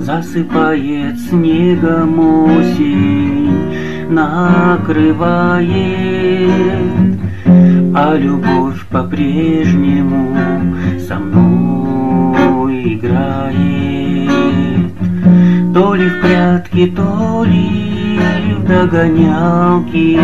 Засыпает снегом осень, накрывает, а любовь по-прежнему со мной играет. То ли в прятки, то ли в догонялки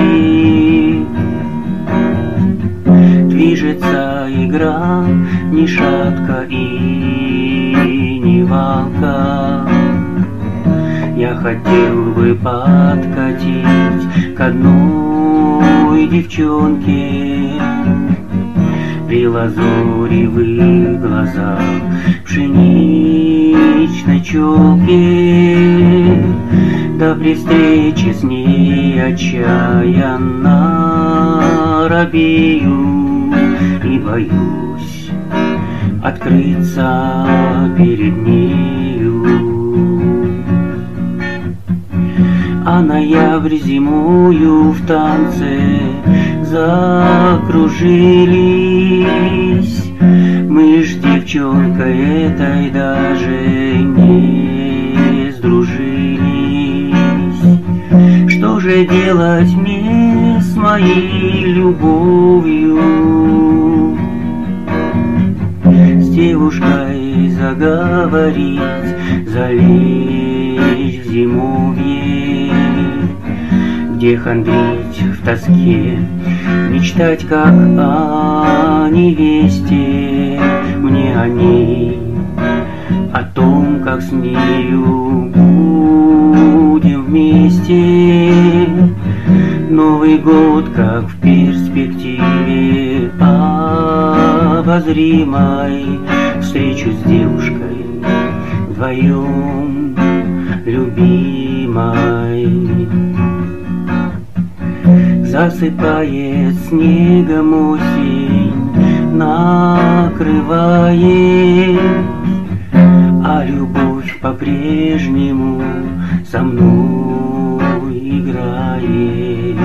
движется игра, ни шатка и ни валка. Я хотел бы подкатить к одной девчонке, при лазуревых глазах, пшеничной челке, да при встрече с ней отчаянно робею и боюсь открыться перед нею. А ноябрь зимою в танце закружились. Мы ж с девчонкой этой даже не сдружились. Что же делать мне с моей любовью? С девушкой заговорить, залечь в зимовье, где хандрить в тоске, мечтать как о невесте, мне о ней, о том, как с нею будем вместе. Новый год, как в перспективе обозримой, встречу с девушкой вдвоем любимой. Засыпает снегом осень, накрывает, а любовь по-прежнему со мной играет.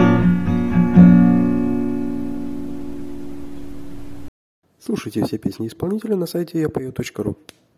Слушайте все песни исполнителя на сайте yapою.ru.